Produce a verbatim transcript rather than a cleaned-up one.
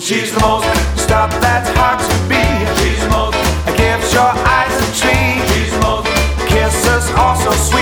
She's the most stuff that's hard to be. She's the most gives your eyes a treat. She's the most kisses also sweet.